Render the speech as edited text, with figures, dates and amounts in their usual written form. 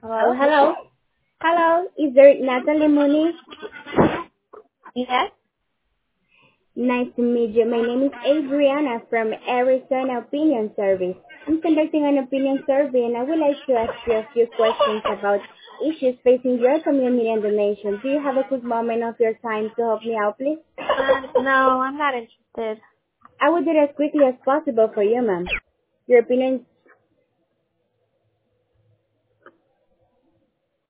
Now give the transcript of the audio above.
Oh, Hello? hello. Hello, is there Natalie Mooney? Yes? Nice to meet you. My name is Adriana from Arizona Opinion Service. I'm conducting an opinion survey and I would like to ask you a few questions about issues facing your community and the nation. Do you have a quick moment of your time to help me out, please? No, I'm not interested. I will do it as quickly as possible for you, ma'am. Your opinion